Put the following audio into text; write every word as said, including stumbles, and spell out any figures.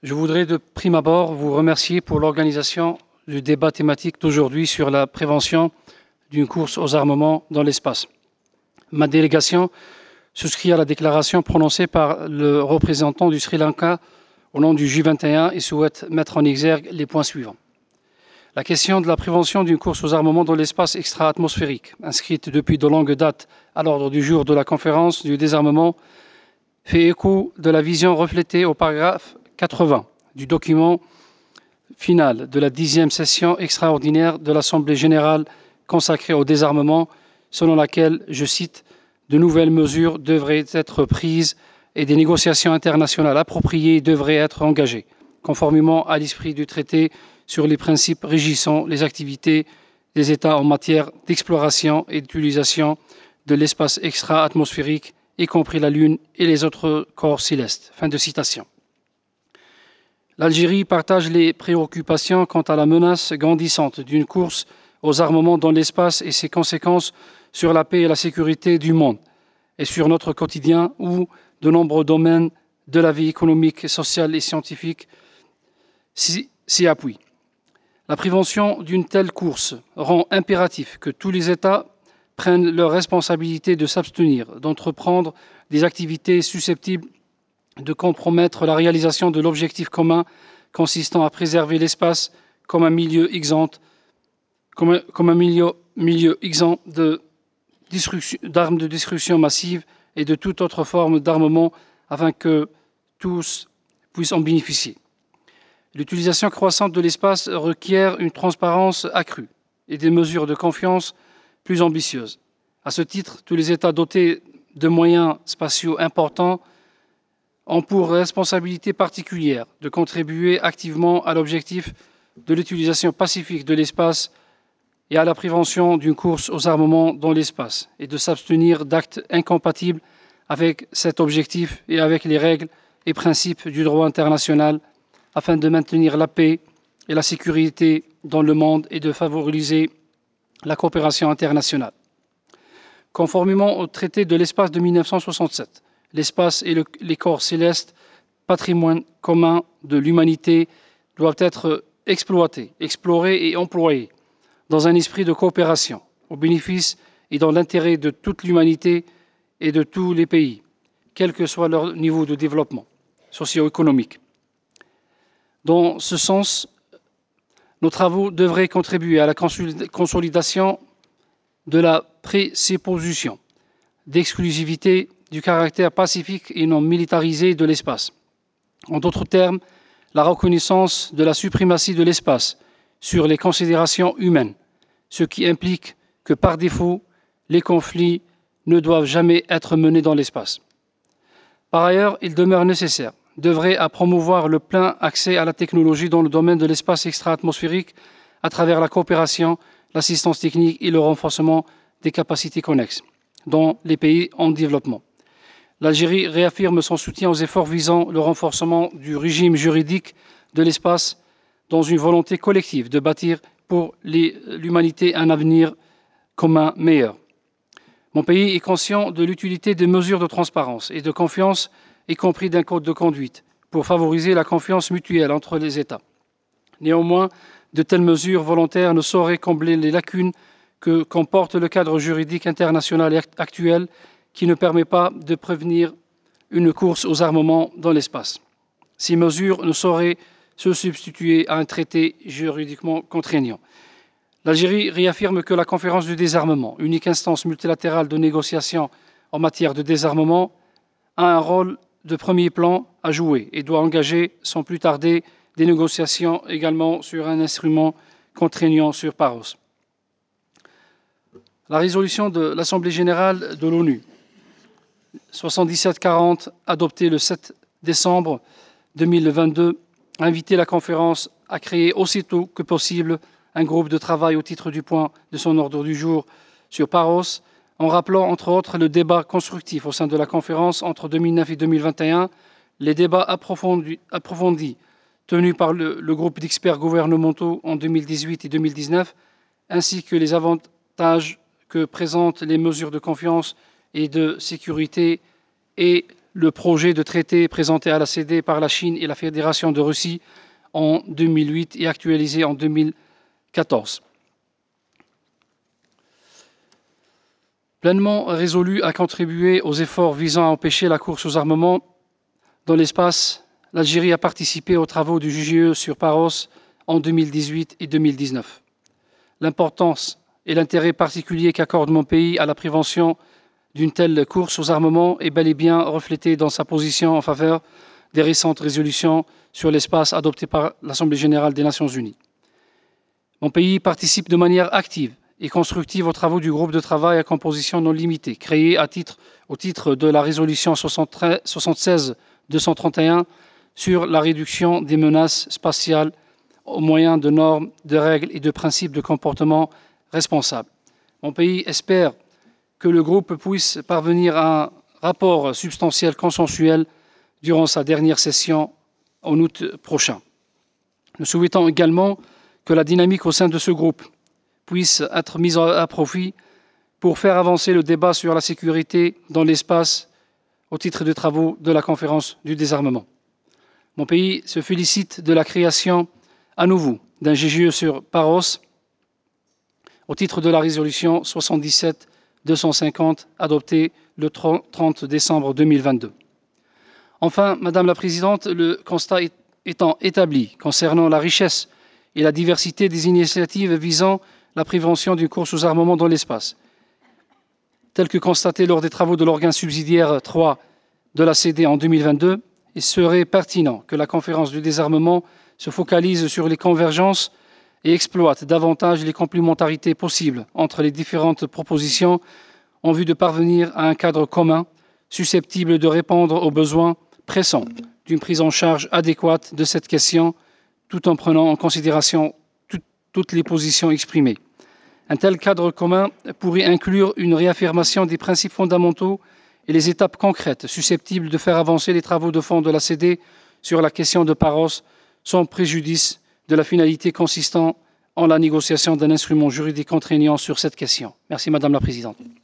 Je voudrais de prime abord vous remercier pour l'organisation du débat thématique d'aujourd'hui sur la prévention d'une course aux armements dans l'espace. Ma délégation souscrit à la déclaration prononcée par le représentant du Sri Lanka au nom du J vingt et un et souhaite mettre en exergue les points suivants. La question de la prévention d'une course aux armements dans l'espace extra-atmosphérique, inscrite depuis de longues dates à l'ordre du jour de la conférence du désarmement, fait écho de la vision reflétée au paragraphe quatre-vingts du document final de la dixième session extraordinaire de l'Assemblée générale consacrée au désarmement, selon laquelle, je cite, « de nouvelles mesures devraient être prises et des négociations internationales appropriées devraient être engagées, conformément à l'esprit du traité sur les principes régissant les activités des États en matière d'exploration et d'utilisation de l'espace extra-atmosphérique, y compris la Lune et les autres corps célestes. » Fin de citation. L'Algérie partage les préoccupations quant à la menace grandissante d'une course aux armements dans l'espace et ses conséquences sur la paix et la sécurité du monde et sur notre quotidien où de nombreux domaines de la vie économique, sociale et scientifique s'y appuient. La prévention d'une telle course rend impératif que tous les États prennent leur responsabilité de s'abstenir d'entreprendre des activités susceptibles de compromettre la réalisation de l'objectif commun consistant à préserver l'espace comme un milieu exempt, comme un, comme un milieu, milieu exempt de d'armes de destruction massive et de toute autre forme d'armement afin que tous puissent en bénéficier. L'utilisation croissante de l'espace requiert une transparence accrue et des mesures de confiance plus ambitieuses. À ce titre, tous les États dotés de moyens spatiaux importants ont pour responsabilité particulière de contribuer activement à l'objectif de l'utilisation pacifique de l'espace et à la prévention d'une course aux armements dans l'espace et de s'abstenir d'actes incompatibles avec cet objectif et avec les règles et principes du droit international afin de maintenir la paix et la sécurité dans le monde et de favoriser la coopération internationale. Conformément au traité de l'espace de mille neuf cent soixante-sept, l'espace et le, les corps célestes, patrimoine commun de l'humanité, doivent être exploités, explorés et employés dans un esprit de coopération, au bénéfice et dans l'intérêt de toute l'humanité et de tous les pays, quel que soit leur niveau de développement socio-économique. Dans ce sens, nos travaux devraient contribuer à la consolidation de la présupposition d'exclusivité du caractère pacifique et non militarisé de l'espace. En d'autres termes, la reconnaissance de la suprématie de l'espace sur les considérations humaines, ce qui implique que par défaut, les conflits ne doivent jamais être menés dans l'espace. Par ailleurs, il demeure nécessaire d'œuvrer à promouvoir le plein accès à la technologie dans le domaine de l'espace extra-atmosphérique à travers la coopération, l'assistance technique et le renforcement des capacités connexes dans les pays en développement. L'Algérie réaffirme son soutien aux efforts visant le renforcement du régime juridique de l'espace dans une volonté collective de bâtir pour l'humanité un avenir commun meilleur. Mon pays est conscient de l'utilité des mesures de transparence et de confiance, y compris d'un code de conduite, pour favoriser la confiance mutuelle entre les États. Néanmoins, de telles mesures volontaires ne sauraient combler les lacunes que comporte le cadre juridique international actuel qui ne permet pas de prévenir une course aux armements dans l'espace. Ces mesures ne sauraient se substituer à un traité juridiquement contraignant. L'Algérie réaffirme que la conférence du désarmement, unique instance multilatérale de négociation en matière de désarmement, a un rôle de premier plan à jouer et doit engager sans plus tarder des négociations également sur un instrument contraignant sur Paros. La résolution de l'Assemblée générale de l'ONU soixante-dix-sept quarante, adoptée le sept décembre deux mille vingt-deux, a invité la conférence à créer aussitôt que possible un groupe de travail au titre du point de son ordre du jour sur Paros, en rappelant entre autres le débat constructif au sein de la conférence entre deux mille neuf et deux mille vingt et un, les débats approfondis, approfondis tenus par le, le groupe d'experts gouvernementaux en deux mille dix-huit et deux mille dix-neuf, ainsi que les avantages que présentent les mesures de confiance et de sécurité et le projet de traité présenté à la C D par la Chine et la Fédération de Russie en deux mille huit et actualisé en deux mille quatorze. Pleinement résolu à contribuer aux efforts visant à empêcher la course aux armements dans l'espace, l'Algérie a participé aux travaux du J G E sur Paros en deux mille dix-huit et deux mille dix-neuf. L'importance et l'intérêt particulier qu'accorde mon pays à la prévention d'une telle course aux armements est bel et bien reflété dans sa position en faveur des récentes résolutions sur l'espace adoptées par l'Assemblée générale des Nations unies. Mon pays participe de manière active et constructive aux travaux du groupe de travail à composition non limitée, créé à titre, au titre de la résolution soixante-seize deux cent trente et un sur la réduction des menaces spatiales au moyen de normes, de règles et de principes de comportement responsables. Mon pays espère que le groupe puisse parvenir à un rapport substantiel consensuel durant sa dernière session en août prochain. Nous souhaitons également que la dynamique au sein de ce groupe puisse être mise à profit pour faire avancer le débat sur la sécurité dans l'espace au titre des travaux de la conférence du désarmement. Mon pays se félicite de la création à nouveau d'un G G E sur Paros au titre de la résolution soixante-dix-sept deux cent cinquante adoptée le trente décembre deux mille vingt-deux. Enfin, Madame la Présidente, le constat étant établi concernant la richesse et la diversité des initiatives visant la prévention d'une course aux armements dans l'espace, tel que constaté lors des travaux de l'organe subsidiaire trois de la C D en deux mille vingt-deux, il serait pertinent que la conférence du désarmement se focalise sur les convergences et exploite davantage les complémentarités possibles entre les différentes propositions en vue de parvenir à un cadre commun susceptible de répondre aux besoins pressants d'une prise en charge adéquate de cette question, tout en prenant en considération tout, toutes les positions exprimées. Un tel cadre commun pourrait inclure une réaffirmation des principes fondamentaux et les étapes concrètes susceptibles de faire avancer les travaux de fond de la C D sur la question de Paros sans préjudice de la finalité consistant en la négociation d'un instrument juridique contraignant sur cette question. Merci Madame la Présidente.